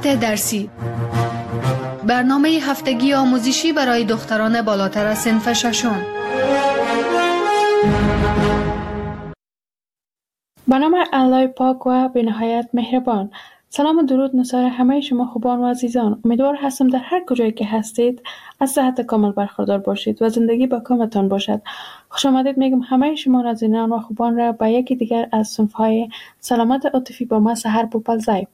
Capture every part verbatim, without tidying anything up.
ساعت درسی، برنامه هفتگی آموزشی برای دختران بالاتر از صنف ششم. به نام الله پاک و به نهایت مهربان. سلام و درود نثار همه شما خوبان و عزیزان. امیدوار هستم در هر کجایی که هستید از صحت کامل برخوردار باشید و زندگی با کامتان باشد. خوش آمدید میگم همه شما نازنینان و خوبان را به یکی دیگر از صنف‌های سلامت عاطفی با ما سحر بوپلزای.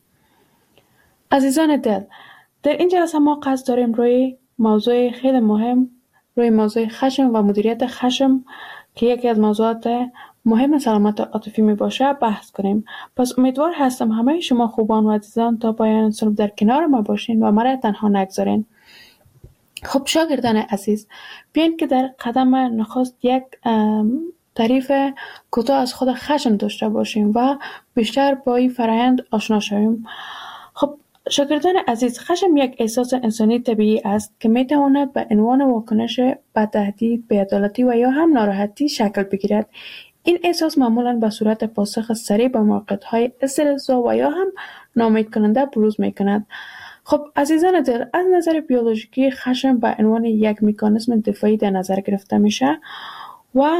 عزیزان دل، در این جلسه ما قصد داریم روی موضوع خیلی مهم، روی موضوع خشم و مدیریت خشم که یکی از موضوعات مهم سلامت عاطفی می باشه بحث کنیم. پس امیدوار هستم همه شما خوبان و عزیزان تا پایان صنف در کنار ما باشین و مرا تنها نگذارین. خب شاگردان عزیز، بیاین که در قدم نخست یک تعریف کوتاه از خود خشم داشته باشیم و بیشتر با این فرآیند آشنا شویم. خب شاگردان عزیز، خشم یک احساس انسانی طبیعی است که می تواند به عنوان واکنش به تهدید، بی‌عدالتی و یا هم ناراحتی شکل بگیرد. این احساس معمولاً به صورت پاسخ سریع به موقعیت‌های استرس‌زا و یا هم ناامید کننده بروز می‌کند. خب عزیزان دل، از نظر بیولوژیکی خشم به عنوان یک مکانیزم دفاعی در نظر گرفته میشه و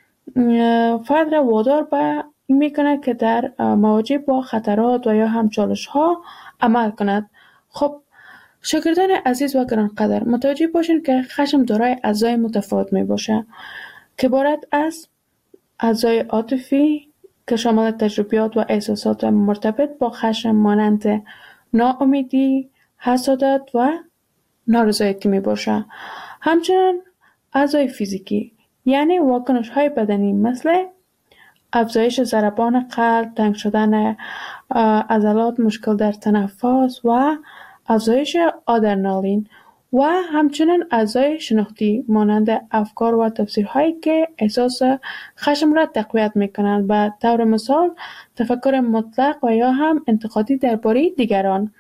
فرد را وادار به این می‌کند که در مواجهه با خطرات و یا هم چالش‌ها عمل کند. خب شاگردان عزیز و گرانقدر، متوجه باشین که خشم دارای اجزای متفاوت میباشه که عبارت از اجزای عاطفی که شامل تجربیات و احساسات مرتبط با خشم مانند ناامیدی، حسادت و نارضایتی میباشه. همچنین اجزای فیزیکی یعنی واکنش های بدنی مثل افزایش ضربان قلب، تنگ شدن عضلات، مشکل در تنفس و افزایش آدرنالین و همچنین اعضای شناختی مانند افکار و تفسیرهایی که احساس خشم را تقویت میکنند. به طور مثال تفکر مطلق و یا هم انتقادی درباره دیگران.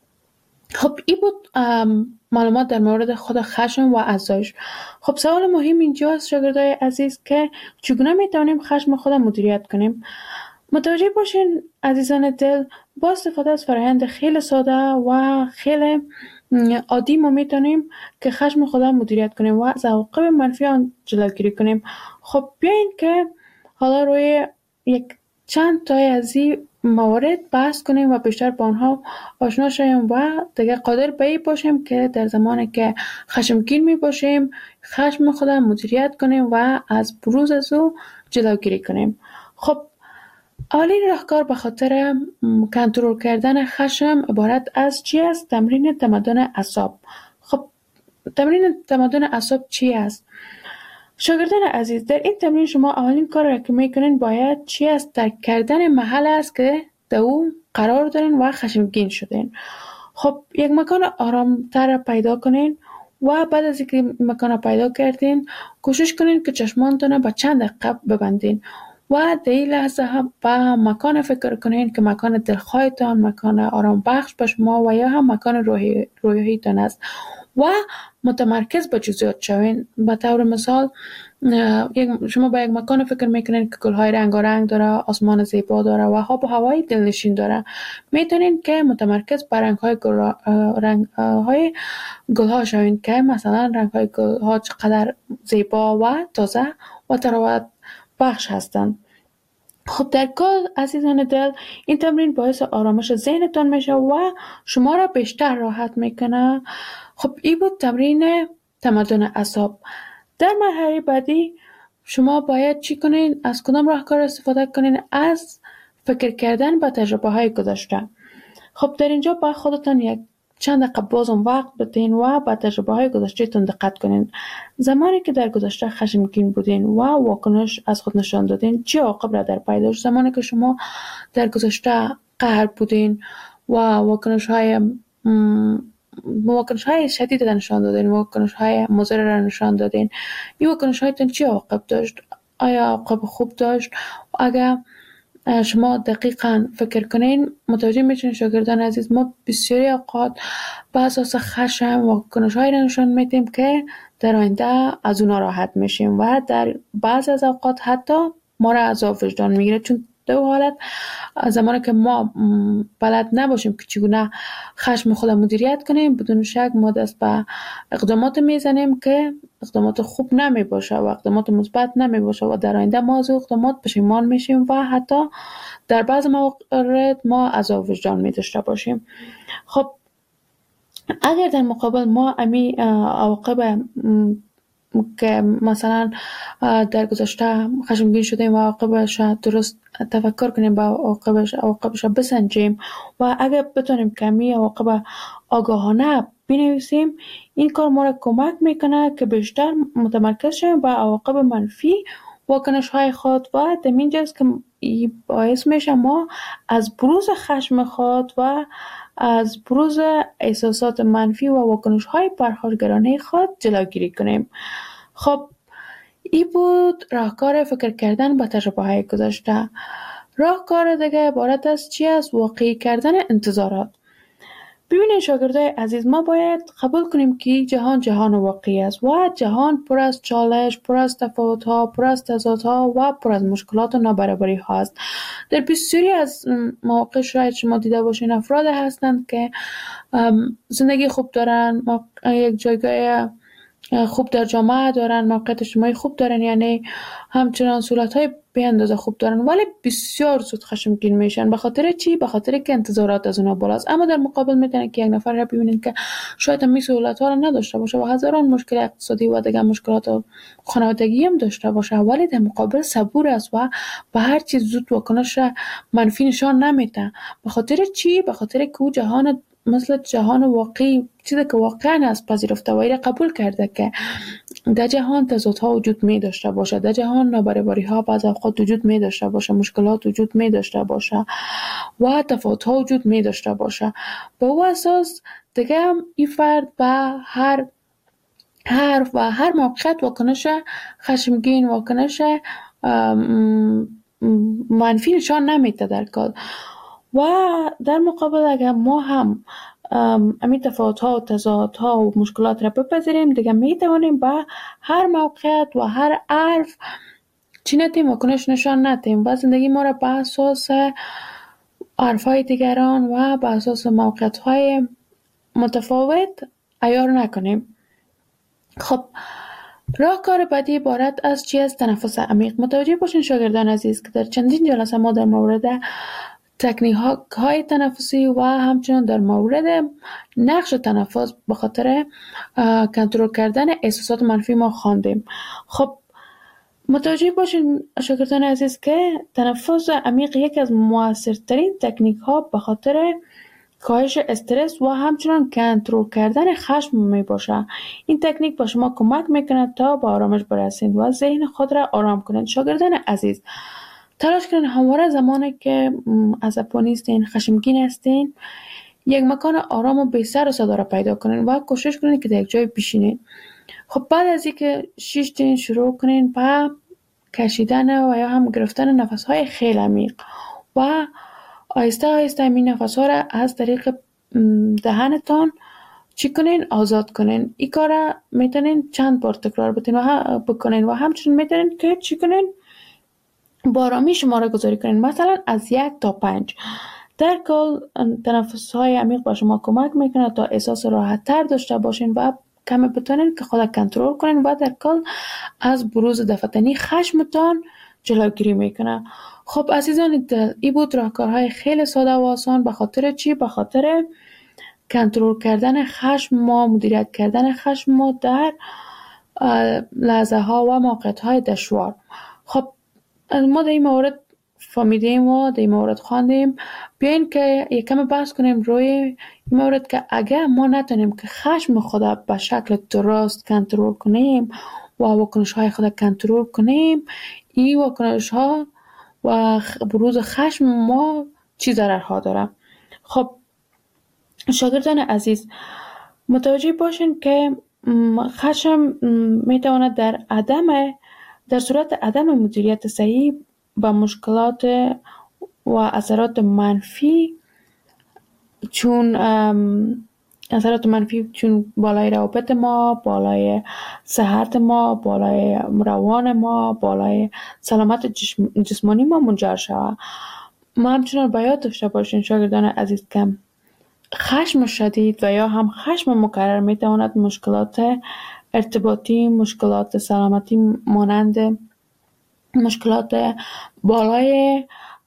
خب این بود معلومات در مورد خود خشم و اعضایش. خب سوال مهم اینجاست شاگردای عزیز که چگونه میتونیم خشم خود مدیریت کنیم؟ متوجه باشین عزیزان دل، با استفاده از فرآیند خیلی ساده و خیلی عادی ما میتونیم که خشم خود مدیریت کنیم و از عواقب منفی آن جلوگیری کنیم. خب بیاین که حالا روی یک چند تای از این موارد بحث کنیم و بیشتر با آنها آشنا شویم و دیگه قادر به این باشیم که در زمانی که خشمگین می باشیم خشم خود مدیریت کنیم و از بروز از او جلوگیری کنیم. خب اولین راهکار به خاطر کنترل کردن خشم عبارت از چی است؟ تمرین تمدن اعصاب. خب تمرین تمدن اعصاب چی است؟ شاگردان عزیز، در این تمرین شما اولین کار را که میکنین باید چی است؟ درک کردن محل است که در او قرار دارین و خشمگین شدین. خب یک مکان آرامتر را پیدا کنین و بعد از اینکه مکان پیدا کردین کوشش کنین که چشمانتون به چند دقیقه ببندین و در این لحظه هم به مکان فکر کنین که مکان دلخواهتان، مکان آرام بخش به شما و یا هم مکان روحی روحیتان است و متمرکز به جزئیات شوین. به طور مثال شما به یک مکان فکر میکنین که گلهای رنگارنگ داره، آسمان زیبا داره و آب و هوای دلنشین داره. میتونین که متمرکز بر رنگهای گل رنگهای گلها شوین که مثلا رنگهای گلها چقدر زیبا و تازه و تراوت بخش هستند. خب در کل عزیزان دل، این تمرین باعث آرامش ذهنتان میشه و شما را بیشتر راحت میکنه. خب این بود تمرین تمدن اعصاب. در مرحله بعدی شما باید چی کنین؟ از کدام راهکار استفاده کنین؟ از فکر کردن به تجربه های گذشته. خب در اینجا با خودتان یک چند دقیقه بازم وقت بدین و به تجربه های گذشته تون دقت کنین. زمانی که در گذشته خشمگین بودین و واکنش از خود نشان دادین چه عواقب را در پی داشت؟ زمانی که شما در گذشته قهر بودین و واکنش های واکنش های شدید را نشان دادین، واکنش های مضر را نشان دادین، این واکنش هایتون چه عواقب داشت؟ آیا عواقب خوب داشت؟ اگر شما دقیقاً فکر کنین متوجه میشین شاگردان عزیز، ما بسیاری اوقات به اساس خشم و واکنش‌هایی را نشان میدیم که در آینده از اونها راحت میشیم و در بعض از اوقات حتی ما را عذاب وجدان میگیره، چون در اون حالت زمانی که ما بلد نباشیم که چگونه خشم خود مدیریت کنیم، بدون شک ما دست به اقدامات میزنیم که اقدامات خوب نمی باشه و اقدامات مثبت نمی باشه و در آینده ما از اقدامات پشیمان میشیم و حتی در بعض موارد ما عذاب وجدان می داشته باشیم. خب اگر در مقابل ما امی عواقب که مثلا در گذشته خشمگین شدیم و عواقبش درست تفکر کنیم با عواقبش عواقبش بسنجیم و اگر بتونیم کمی عواقب آگاهانه بنویسیم، این کار ما را کمک میکنه که بیشتر متمرکز شیم با عواقب منفی واکنش های خود و در اینجاست که باعث میشه ما از بروز خشم خود و از بروز احساسات منفی و واکنش های پرخاشگرانه خود جلوگیری کنیم. خب این بود راهکار فکر کردن با تجربه های گذشته. راهکار دیگه عبارت از چی است؟ واقعی کردن انتظارات. ببینید شاگردای عزیز، ما باید قبول کنیم که جهان جهان واقعی است و جهان پر از چالش، پر از تفاوت ها، پر از تضاد ها و پر از مشکلات و نابرابری ها است. در بسیاری از مواقع شاید شما دیده باشین افراد هستند که زندگی خوب دارن، یک جایگاه خوب در جامعه دارن، موقعیت اجتماعی خوب دارن، یعنی همچنان صورت‌های به اندازه خوب دارن، ولی بسیار زود خشمگین میشن. به خاطر چی؟ به خاطر که انتظارات از اونها بالاست. اما در مقابل میتونن که یک نفر را ببینین که شاید هم سهولت‌ها را نداشته باشه و هزاران مشکل اقتصادی و دیگر مشکلات خانوادگی هم داشته باشه، ولی در مقابل صبور است و به هر چیز زود واکنش منفی نشان نمیده. به خاطر چی؟ به خاطر که او جهان مثل جهان واقعی، چیزی که واقعا از پذیرفته و ایره قبول کرده که در جهان تضادها وجود می داشته باشه، در جهان نابرابری ها بعض اوقات وجود می داشته باشه، مشکلات وجود می داشته باشه و تفاوت ها وجود می داشته باشه. به او اساس دیگه این فرد به هر هر و هر موقعیت واکنش خشمگین، واکنش منفی نشان نمیده در کار. و در مقابل اگر ما هم امی تفاوت ها و تضاد ها و مشکلات را بپذیریم، دیگه می توانیم با هر موقعیت و هر عرف چی نتیم واکنش نشان نتیم و زندگی ما را به اساس عرف های دیگران و به اساس موقعیت های متفاوت عیار نکنیم. خب راهکار بعدی عبارت از چی است؟ تنفس عمیق. متوجه باشین شاگردان عزیز که در چندین جلسه ما در مورد تکنیک های تنفسی و همچنان در مورد نقش تنفس به خاطر کنترل کردن احساسات منفی ما خواندیم. خب متوجه باشین شاگردان عزیز که تنفس عمیق یکی از موثرترین تکنیک ها به خاطر کاهش استرس و همچنان کنترل کردن خشم می باشه. این تکنیک با شما کمک میکنه تا به آرامش برسید و ذهن خود را آرام کنید. شاگردان عزیز، تلاش کنید همواره زمانی که عصبانی هستین، خشمگین هستین، یک مکان آرام و بی سر و صدا را پیدا کنین و کوشش کنید که در یک جای بشینید. خب بعد از اینکه شیشتین شروع کنین با کشیدن و یا هم گرفتن نفس‌های خیلی عمیق و آهسته آهسته این نفس‌ها را از طریق دهنتان چی کنین؟ آزاد کنین. این کار را میتونین چند بار تکرار بکنین و همچنین میتونین که چی کنین؟ با آرامی شماره گذاری کنین، مثلا از یک تا پنج. در کل تنفس های عمیق با شما کمک میکنه تا احساس راحت تر داشته باشین و کمی بتونین که خود کنترل کنین و در کل از بروز دفتنی خشمتان جلوگیری میکنه. خب عزیزان، این بود راهکارهای خیلی ساده و آسان. به خاطر چی؟ به خاطر کنترل کردن خشم ما، مدیریت کردن خشم ما در لحظه ها و موقعیت های دشوار. خب ما در این مورد فهمیدیم و در این مورد خواندیم. بیاین که یک کم بحث کنیم روی این مورد که اگر ما نتونیم که خشم خود به شکل درست کنترل کنیم و واکنش های خود کنترل کنیم، این واکنش ها و بروز خشم ما چی ضررها داره. خب شاگردان عزیز، متوجه باشین که خشم میتواند در عدم در صورت عدم مدیریت صحیح با مشکلات و اثرات منفی چون اثرات منفی چون بالای روابط ما، بالای صحت ما، بالای روان ما، بالای سلامت جسمانی ما منجر شود. ما همچنان باید داشته باشین شاگردان عزیز که خشم شدید و یا هم خشم مکرر می تواند مشکلات ارتباطی، مشکلات سلامتی مانند مشکلات بالای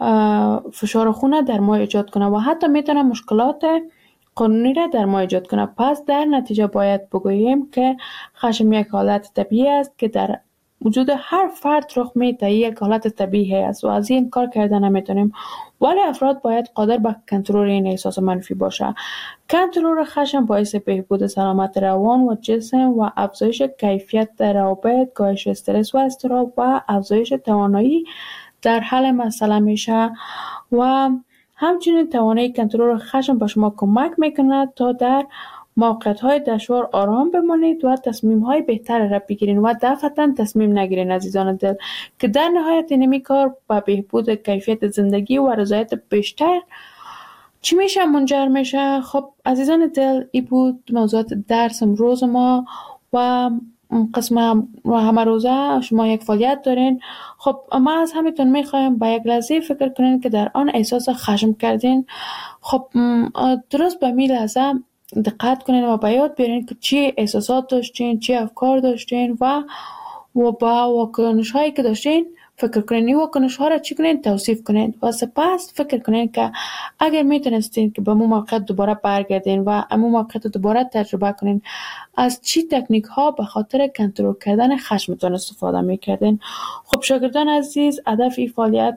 فشار خون در ما ایجاد کنه و حتی میتونه مشکلات قانونی را در ما ایجاد کنه. پس در نتیجه باید بگوییم که خشم یک حالت طبیعی است که در وجود هر فرد رخ میده، یک حالت طبیعی است و از این کار کردن نمیتونیم، ولی افراد باید قادر به کنترل این احساس منفی باشه. کنترل خشم باعث بهبود سلامت روان و جسم و افزایش کیفیت روابط، کاهش استرس و اضطراب و افزایش توانایی در حل مسئله میشه و همچنین توانایی کنترل خشم به شما کمک میکنه تا در موقعیت‌های دشوار آرام بمانید و تصمیم‌های بهتر را بگیرید و دفعتاً تصمیم نگیرید عزیزان دل، که در نهایت اینمی کار به بهبود کیفیت زندگی و رضایت بیشتر چی میشه منجر میشه. خب عزیزان دل، این بود موضوعات درس امروز ما و قسم همه روزه شما یک فعالیت دارین. خب ما از همیتون میخوایم به یک لحظه فکر کنین که در آن احساس خشم کردین. خب درست به می لحظه دقت کنین و به یاد بیارین که چی احساسات داشتین، چی افکار داشتین و و با واکنش هایی که داشتین فکر کنین. این واکنش ها را چی کنین؟ توصیف کنین و سپس فکر کنین که اگر میتونستین که به مو موقع دوباره برگردین و امو موقع دوباره تجربه کنین، از چی تکنیک ها به خاطر کنترل کردن خشمتون استفاده میکردین. خب شاگردان عزیز، هدف این فعالیت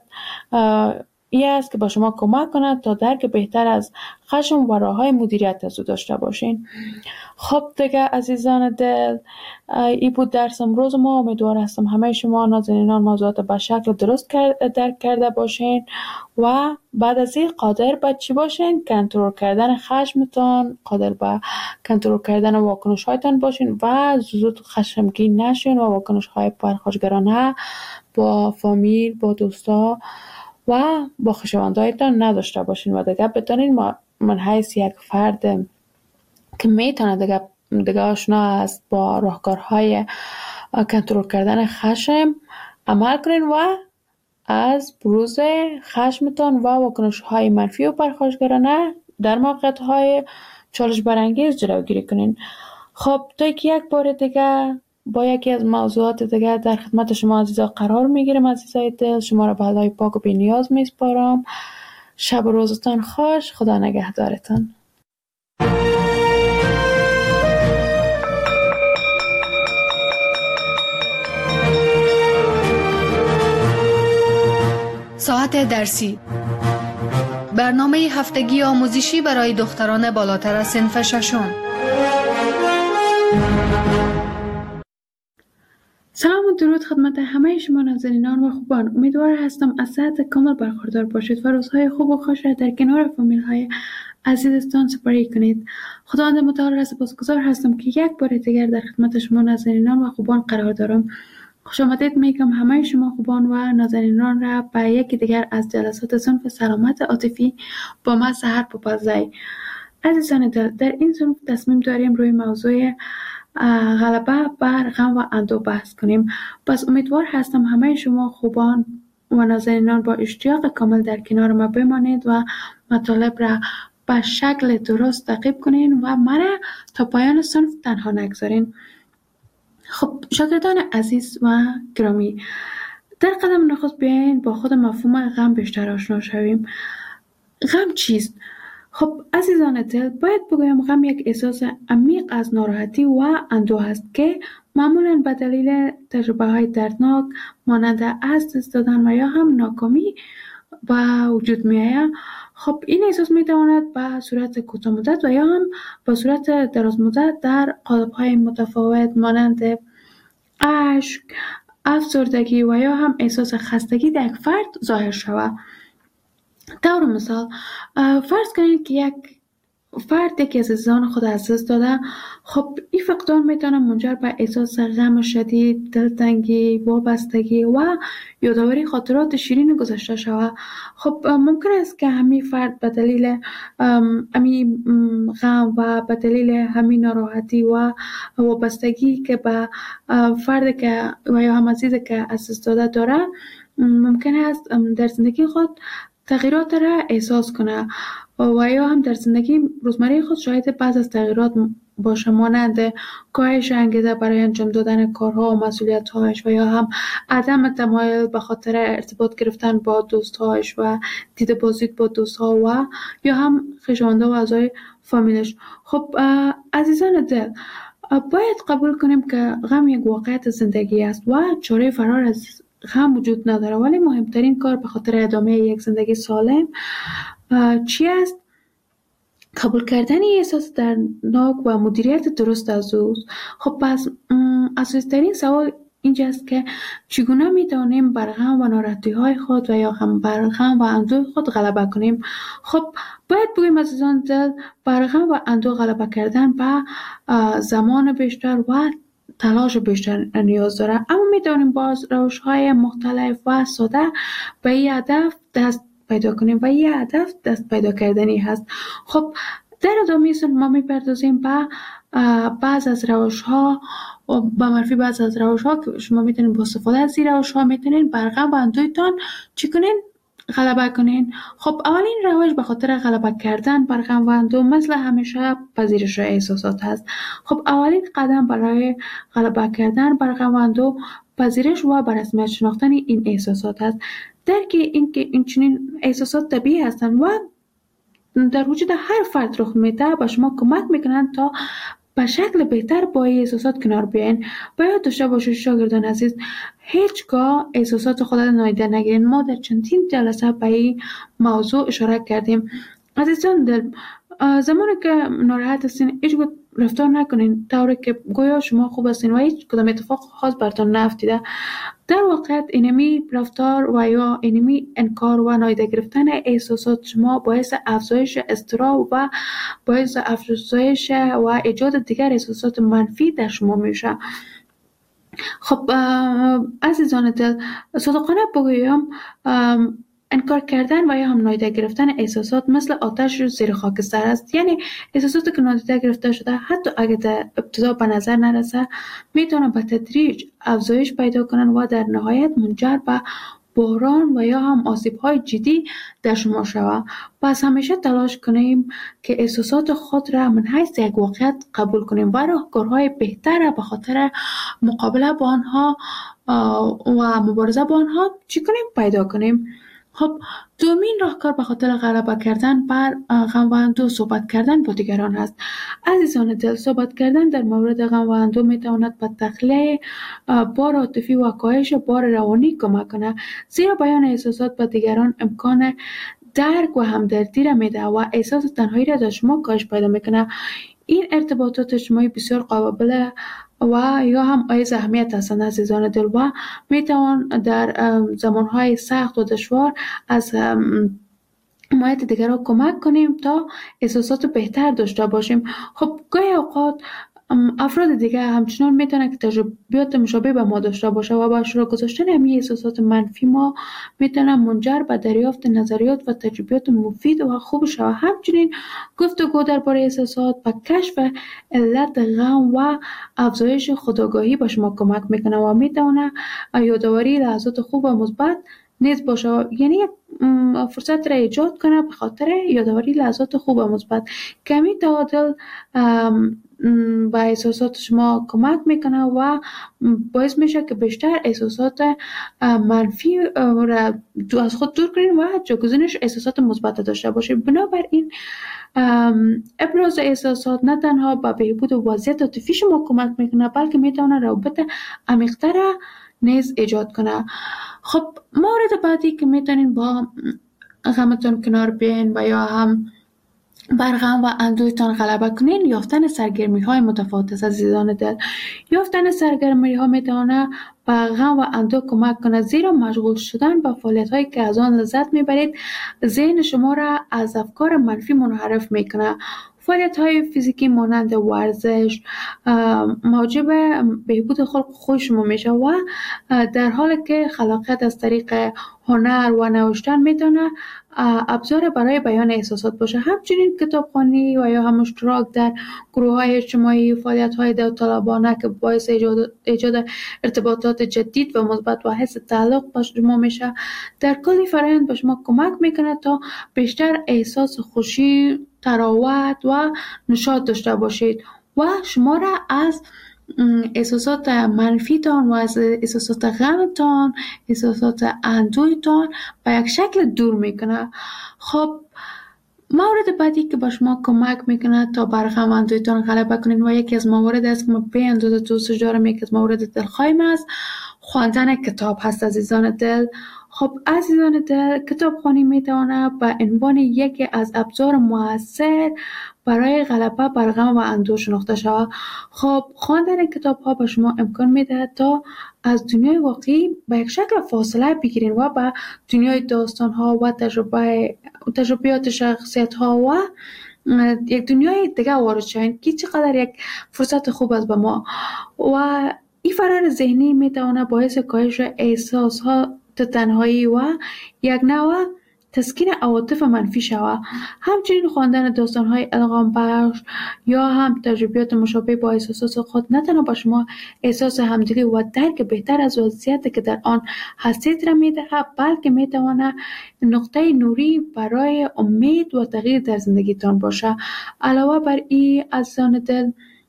این است که با شما کمک کند تا درک بهتر از خشم و راه های مدیریت از او داشته باشین. خب دیگه عزیزان دل، این بود درس امروز ما. امیدوار هستم همه شما نازنینان موضوعات به شکل درست درک کرده باشین و بعد از این قادر به چی باشین؟ کنترل کردن خشمتان، قادر به کنترل کردن واکنش هایتان باشین و زود خشمگین نشین و واکنش های پرخاشگرانه با فامیل، با دوستا و با خویشاوندایتان نداشته باشین و دیگه بتونین من حیث یک فرد که میتونه دیگه دیگه آشنا است با راهکارهای کنترل کردن خشم عمل کنین و از بروز خشمتان و واکنش‌های منفی و پرخاشگرانه در موقعیت‌های چالش برانگیز جلوگیری کنین. خب تا یک بار دیگه با یکی از موضوعات دیگه در خدمت شما عزیزا قرار میگیرم. عزیزای دل، شما را به خدای پاک و بی نیاز میسپارم. شب و روزتان خوش. خدا نگهدارتان. ساعت درسی، برنامه هفتگی آموزشی برای دختران بالاتر از صنف ششم. سلام و درود خدمت همه شما نازنینان و خوبان. امیدوار هستم از صحت کامل برخوردار باشید و روزهای خوب و خوش را در کنار فامیل های عزیزتان سپری کنید. خداوند متعال را سپاسگزار هستم که یک بار دیگر در خدمت شما نازنینان و خوبان قرار دارم. خوش آمدید میگم همه شما خوبان و نازنینان را به یکی دیگر از جلسات صنف سلامت عاطفی با من سحر پوپلزی. عزیزان دل، در این صنف تصمیم داریم روی موضوع غلبه بر غم و اندوه بحث کنیم. پس امیدوار هستم همه شما خوبان و نازنینان با اشتیاق کامل در کنار ما بمانید و مطالب را به شکل درست تعقیب کنین و مرا تا پایان صنف تنها نگذارین. خب شاگردان عزیز و گرامی، در قدم نخست بیاین با خود مفهوم غم بیشتر آشنا شویم. غم چیست؟ خب عزیزان دل، باید بگویم غم یک احساس عمیق از ناراحتی و اندوه است که معمولاً به دلیل تجربه های دردناک مانند از دست دادن و یا هم ناکامی به وجود می آید. خب این احساس می تواند به صورت کوتاه مدت و یا هم به صورت دراز مدت در قالب های متفاوت مانند اشک، افسردگی و یا هم احساس خستگی در یک فرد ظاهر شود. طور مثال فرض کنید که یک فرد یکی از عزیزان خود از دست داده، خب این فقدان میتونه منجر به احساس غم شدید، دلتنگی، وابستگی و یادآوری خاطرات شیرین گذشته شود. خب ممکن است که همین فرد به دلیل همین غم و به دلیل همین ناراحتی و وابستگی که به فرد که و یا هم عزیزی که از دست داده داره، ممکن است در زندگی خود تغییرات را احساس کنه و یا هم در زندگی روزمره خود شاهد بعض از تغییرات باشه، مانند کاهش انگیزه برای انجام دادن کارها و مسئولیت‌هایش و یا هم عدم تمایل به خاطر ارتباط گرفتن با دوست‌هایش و دیده بازدید با دوست‌ها و یا هم خویشاوندان و اعضای فامیلش. خب عزیزان دل، باید قبول کنیم که غم یک واقعیت زندگی است و چاره فرار از غم وجود نداره، ولی مهمترین کار به خاطر ادامه یک زندگی سالم چی است؟ قبول کردن احساس دردناک و مدیریت درست از او. خب پس اساسی‌ترین سوال اینجاست که چگونه میتونیم بر غم و ناراحتی‌های خود و یا هم بر غم و اندوه خود غلبه کنیم؟ خب باید بگوییم عزیزان دل، بر غم و اندوه غلبه کردن به زمان بیشتر و تلاش بیشتر نیاز داره، اما میتونیم باز روش‌های مختلف و ساده به این هدف دست پیدا کنیم و این هدف دست پیدا کردنی هست. خب در ادامه سن ما میپردازیم به بعض از روش‌ها و به معرفی بعض از روش‌ها که شما میتونید با استفاده از این روش‌ها میتونید بر غم و اندوهتان چی کنین؟ غلبه کنین. خب اولین روش به خاطر غلبه کردن بر غم و اندوه مثل همیشه پذیرش احساسات هست. خب اولین قدم برای غلبه کردن بر غم و اندوه پذیرش و به رسمیت شناختن این احساسات است. درک این که این چنین احساسات طبیعی هستند و در وجود هر فرد رخ میده به شما کمک میکنند تا به شکل بهتر با این احساسات کنار بیاین. باید داشته باشید شاگردان عزیز، هیچگاه احساسات خود را نادیده نگیرین. ما در چندین جلسه به این موضوع اشاره کردیم. عزیزان دل، زمانی که ناراحت هستین هیچ رفتار نکنین طوری که گویا شما خوب هستین و هیچ کدام اتفاق خاص براتون نیفتیده. در واقع اینمی رفتار و یا اینمی انکار و نادیده گرفتن احساسات شما باعث افزایش اضطراب و باعث افزایش و ایجاد دیگر احساسات منفی در شما میشه. خب عزیزان دل، صادقانه بگویم انکار کردن و یا هم نادیده گرفتن احساسات مثل آتش زیر خاکستر است. یعنی احساساتی که نادیده گرفته شده حتی اگر در ابتدا به نظر نرسه میتونه به تدریج افزایش پیدا کنن و در نهایت منجر به بحران و یا هم آسیب‌های جدی در شما شود. پس همیشه تلاش کنیم که احساسات خود را من حیث یک واقعیت قبول کنیم و راهکارهای بهتر به خاطر مقابله با آنها و مبارزه با آنها چی کنیم؟ پیدا کنیم. خب دومین راهکار به خاطر غلبه کردن بر غم و اندوه صحبت کردن با دیگران است. عزیزان دل، صحبت کردن در مورد غم و اندوه میتواند به تخلیه بار عاطفی و کاهش بار روانی کمک کنه، زیرا بیان احساسات به دیگران امکان درک و همدردی را میده و احساس تنهایی را در شما کاهش پیدا میکنه. این ارتباطات اجتماعی بسیار قابل و یا هم ایز اهمیت هستند عزیزان دل و میتوان در زمانهای سخت و دشوار از حمایت دیگران کمک کنیم تا احساسات بهتر داشته باشیم. خب گاهی اوقات افراد دیگه همچنان میتونه که تجربیات مشابه به ما داشته باشه و با اشتراک گذاشتن همین احساسات منفی ما میتونه منجر به دریافت نظریات و تجربیات مفید و خوب شود. همچنین گفتگو درباره احساسات و کشف علت غم و افزایش خودآگاهی به شما کمک میکنه و میتونه یادآوری لحظات خوب و مثبت نیز باشه، یعنی فرصت را ایجاد کنه به خاطر یادآوری لحظات خوب و مثبت. کمی تعادل با احساسات شما کمک میکنه و باعث میشه که بیشتر احساسات منفی را از خود دور کنین و جایگزینش احساسات مثبت داشته باشید. بنابراین ابراز احساسات نه تنها به بهبود وضعیت عاطفی شما کمک میکنه بلکه میتونه روابط عمیق‌تر نیز ایجاد کنه. خب مورد بعدی که میتونین با غمتون کنار بیاین و یا هم بر غم و اندوهتان غلبه کنین یافتن سرگرمی های متفاوت است. عزیزان دل، یافتن سرگرمی ها میتونه به غم و اندوه کمک کنه، زیرا مشغول شدن با فعالیت هایی که از آن لذت میبرید ذهن شما را از افکار منفی منحرف میکنه. فعالیت های فیزیکی مانند ورزش موجب بهبود خلق خوی شما میشه و در حالی که خلاقیت از طریق هنر و نوشتن میتونه ابزار برای بیان احساسات باشه. همچنین کتابخوانی و یا هم اشتراک در گروه های اجتماعی، فعالیت های داوطلبانه که باعث ایجاد, ایجاد ارتباطات جدید و مثبت و حس تعلق با شما میشه، در کل فرآیند به شما کمک میکنه تا بیشتر احساس خوشی، تراوت و نشاط داشته باشید و شما را از احساسات منفیتان و از احساسات غمتان، احساسات اندوهتان به یک شکل دور میکنه. خب مورد بعدی که به شما کمک میکنه تا بر غم و اندوهتان غلبه کنین و یکی از موارد است که من به اندازه دوستش دارم، یکی از موارد دلخواهیم است خواندن کتاب هست. عزیزان دل، خب عزیزان دل، کتاب خوانی میتونه به عنوان یکی از ابزار موثر برای غلبه بر غم و اندوه شناخته شود. خب خواندن کتاب ها به شما امکان میده تا از دنیای واقعی به یک شکل فاصله بگیرین و به دنیای داستان ها و تجربه تجربیات شخصیت ها و یک دنیای دیگه وارد شوین که چقدر یک فرصت خوب است به ما. و این فرار ذهنی میتونه باعث کاهش احساس ها تنهایی و یک نوع تسکین عواطف منفی شود. همچنین خواندن داستان‌های الهام بخش یا هم تجربیات مشابه با احساسات خود نه تنها به شما احساس همدلی و درک بهتر از وضعیتی که در آن هستید را می‌دهد، بلکه می‌تواند نقطه نوری برای امید و تغییر در زندگیتان باشد. علاوه بر این عزیزان دل،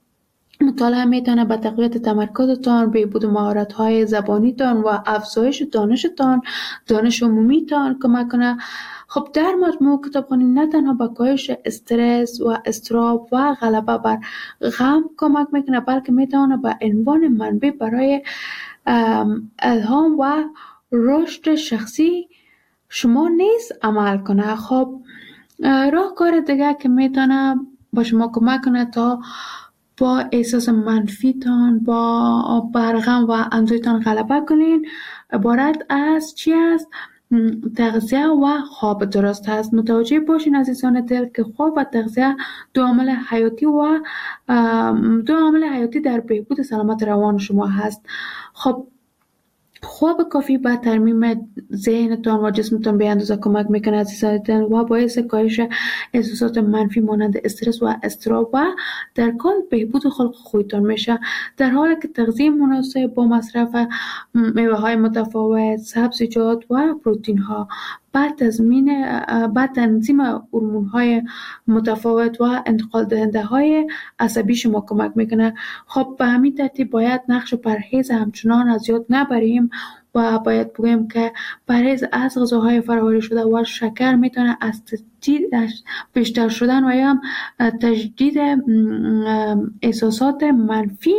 مطالعه میتونه به تقویت تمرکزتان، بهبود مهارت‌های زبانیتان و افزایش دانشتان، دانش عمومیتان کمک کنه. خب در مجموع کتابخوانی نه تنها به کاهش استرس و اضطراب و غلبه بر غم کمک میکنه، بلکه میتونه به عنوان منبع برای الهام و رشد شخصی شما نیز عمل کنه. خب راهکار دیگه که میتونه با شما کمک کنه تا با احساس منفیتان، با برغم و اندوهتان غلبه کنین عبارت از چی است؟ تغذیه و خواب درست است. متوجه باشین عزیزان دل که خواب و تغذیه دو عامل حیاتی و دو عامل حیاتی در بهبود سلامت روان شما هست. خب خواب کافی به ترمیم ذهنتان و جسمتان به اندازه کمک میکنه عزیزان دل و باعث کاهش احساسات منفی مانند استرس و اضطراب و در کل بهبود خلق خویتان میشه، در حالی که تغذیه مناسب با مصرف میوه های متفاوت، سبزیجات و پروتئین ها بعد تضمین بعد تنظیم هورمون های متفاوت و انتقال دهنده های عصبی شما کمک میکنه. خب به همین ترتیب باید نقش پرهیز همچنان از یاد نبریم و باید بگویم که پرهیز از غذاهای فرآوری شده و شکر میتونه از تجدید بیشتر شدن و یا هم تجدید احساسات منفی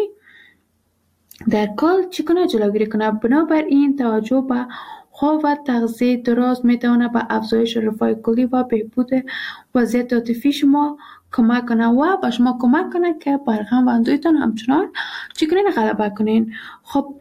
در کل چی کنه جلوگیری کنه. بنابراین توجه به خواب و تغذیه درست میتونه به افزایش رفاه کلی و بهبود وضعیت عاطفی شما کمک کنه و به شما کمک کنه که بر غم و اندوهتان همچنان چی کنین غلبه کنین. خب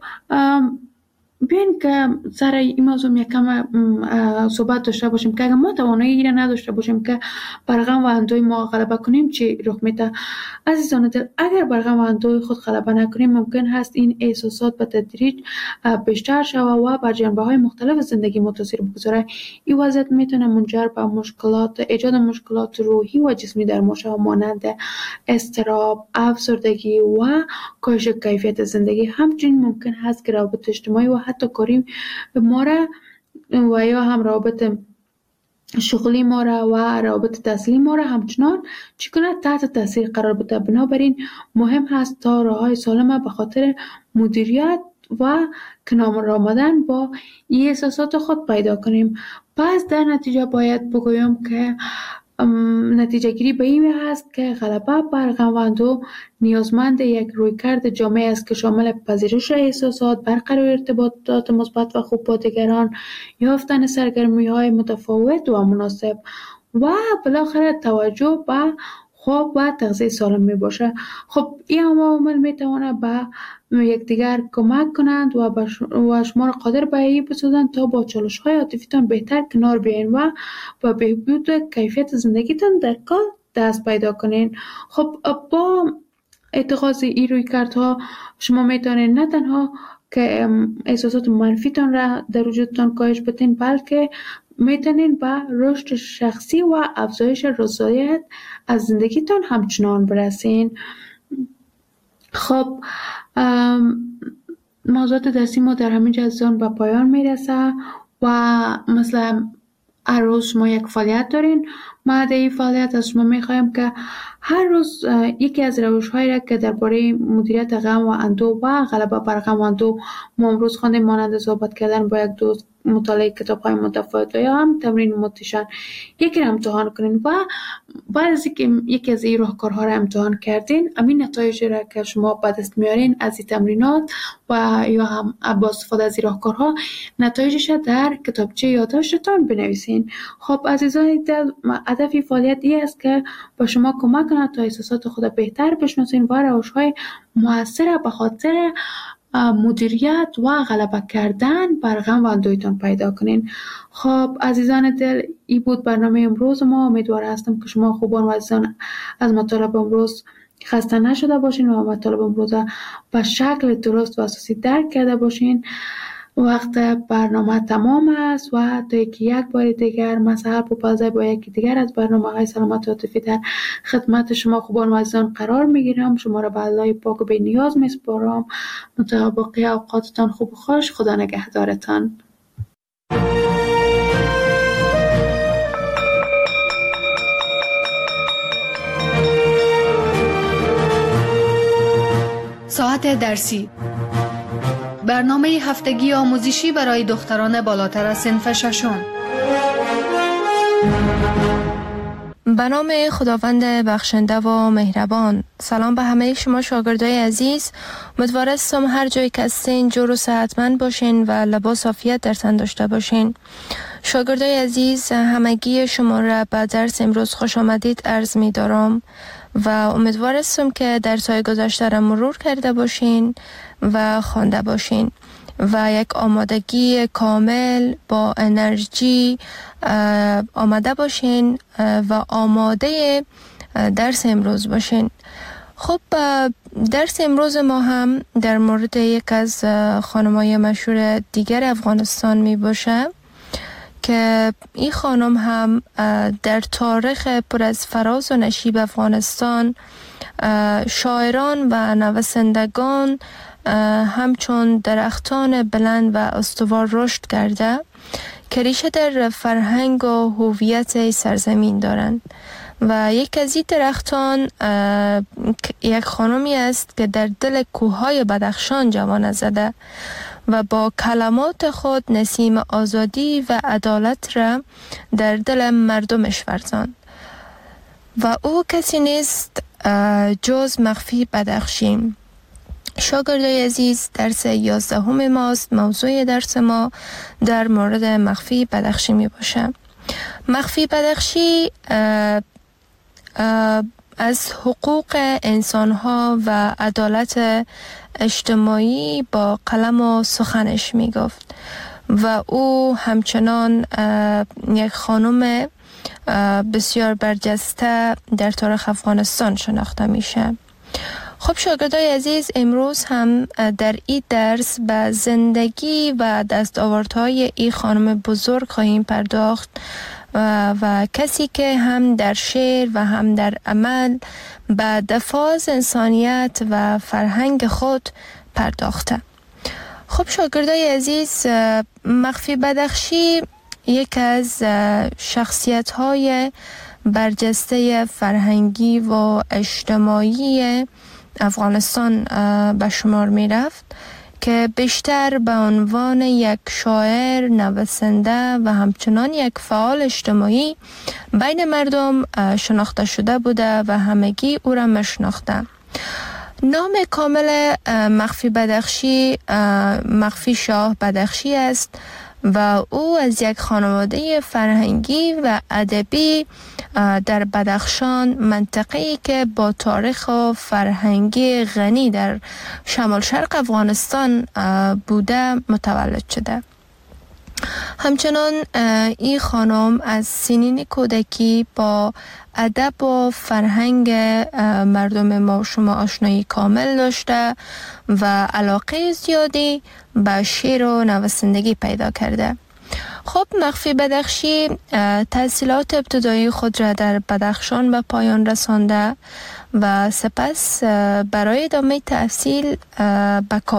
بیاین که سر این موضوع یکم صحبت داشته باشیم که اگر ما توانایی را نداشته باشیم که بر غم و اندوه ما غلبه کنیم چی رخ میده. عزیزان دل، اگر بر غم و اندوه خود غلبه نکنیم ممکن هست این احساسات به تدریج بیشتر شود و بر جنبه های مختلف زندگی ما تاثیر بگذاره. این وضعیت میتونه منجر به مشکلات ایجاد مشکلات روحی و جسمی در ما شود مانند اضطراب، افسردگی و کاهش کیفیت زندگی. همچنین ممکن هست که روابط اجتماعی و حتی کاری ما را و یا هم روابط شغلی ما را و روابط تحصیلی ما را همچنان چی کنه تحت تاثیر قرار بده. بنابراین مهم هست تا راههای سالم به خاطر مدیریت و کنار آمدن با این احساسات خود پیدا کنیم. پس در نتیجه باید بگویم که نتیجه گیری به این هست که غلبه بر غم و اندوه نیازمند یک رویکرد جامع است که شامل پذیرش احساسات، برقرار ارتباطات مثبت و خوب با دیگران، یافتن سرگرمی‌های متفاوت و مناسب و بالاخره توجه به خواب و تغذیه سالم می باشه. خب این عوامل می تواند به یکدیگر کمک کنند و و شما را قادر به این بسازند تا با چالش‌های عاطفیتان بهتر کنار بیاین و با بهبود کیفیت زندگیتان در کل دست پیدا کنین. خب با اتخاذ این رویکردها شما میتونین نه تنها که احساسات منفیتان را در وجودتان کاهش بدین، بلکه میتونین به رشد شخصی و افزایش رضایت از زندگیتان همچنان برسین. خب موضوعات درسی ما در همین جزان به پایان میرسه و مثلا هر روز شما یک فعالیت دارین. ما در این فعالیت از شما میخوایم که هر روز یکی از روش‌هایی را که درباره مدیریت غم و اندوه و غلبه بر غم و اندوه ما امروز خواندیم، مانند صحبت کردن با یک دوست، مطالعه کتاب‌های متفاوت یا هم تمرین موتیشن، یکی را امتحان کنین و بعد از اینکه یکی از این راهکارها را امتحان کردین، همین نتایج را که شما به دست میارین از این تمرینات و یا هم با استفاده از این راهکارها نتایجش در کتابچه یادداشتتان بنویسین. خب عزیزان، هدف فعالیت این است که با شما کمک کنه تا احساسات خود بهتر بشناسین و روش‌های مؤثر به خاطر مدیریت و غلبه کردن بر غم و اندوهتان پیدا کنین. خب عزیزان دل، این بود برنامه امروز ما. امیدوار هستم که شما خوبان و عزیزان از مطالب امروز خسته نشده باشین و مطالب امروز به شکل درست و اساسی درک کرده باشین. وقت برنامه تمام است و تا یکی یک بار دیگر مسئله پوپازه با یکی دیگر از برنامه های سلامت عاطفی در خدمت شما خوبان و عزیزان قرار میگیرم. شما را به الله پاک و بی نیاز میسپارم. متابقی اوقاتتان خوب و خوش. خدا نگهدارتان. ساعت درسی، برنامه هفتگی آموزشی برای دختران بالاتر از صنف ششم. به نام خداوند بخشنده و مهربان. سلام به همه شما شاگردای عزیز. امیدوارم هر جایی که هستین جور و صحتمند باشین و لباس عافیت در تن داشته باشین. شاگردای عزیز، همگی شما را به درس امروز خوش آمدید عرض می دارم و امیدوار هستم که درس‌های گذشته را مرور کرده باشین و خوانده باشین و یک آمادگی کامل با انرژی آماده باشین و آماده درس امروز باشین. خب درس امروز ما هم در مورد یک از خانم‌های مشهور دیگر افغانستان می باشه که این خانم هم در تاریخ پر از فراز و نشیب افغانستان شاعران و نویسندگان همچون درختان بلند و استوار رشد کرده که ریشه در فرهنگ و هویت سرزمین دارند و یک از این درختان یک خانمی است که در دل کوههای بدخشان جوانه زده و با کلمات خود نسیم آزادی و عدالت را در دل مردمش ورزاند و او کسی نیست جز مخفی بدخشی. شاگردای عزیز، درس یازدهم ماست. موضوع درس ما در مورد مخفی بدخشی می باشه. مخفی بدخشی اه اه از حقوق انسانها و عدالت اجتماعی با قلم و سخنش می گفت و او همچنان یک خانم بسیار برجسته در تاریخ افغانستان شناخته میشه. خب شاگردای عزیز، امروز هم در این درس به زندگی و دستاوردهای این خانم بزرگ خواهیم پرداخت و, و کسی که هم در شعر و هم در عمل به دفاع از انسانیت و فرهنگ خود پرداخته. خب شاگردای عزیز، مخفی بدخشی یک از شخصیت‌های برجسته فرهنگی و اجتماعی افغانستان به شمار می رفت که بیشتر به عنوان یک شاعر، نویسنده و همچنان یک فعال اجتماعی بین مردم شناخته شده بوده و همگی او را میشناخته. نام کامل مخفی بدخشی مخفی شاه بدخشی است و او از یک خانواده فرهنگی و ادبی در بدخشان، منطقه‌ای که با تاریخ و فرهنگی غنی در شمال شرق افغانستان بوده، متولد شده. همچنان این خانم از سنین کودکی با ادب و فرهنگ مردم ما شما آشنایی کامل داشته و علاقه زیادی به شعر و نویسندگی پیدا کرده. خب مخفی بدخشی تحصیلات ابتدایی خود را در بدخشان به پایان رسانده و سپس برای ادامه تحصیل به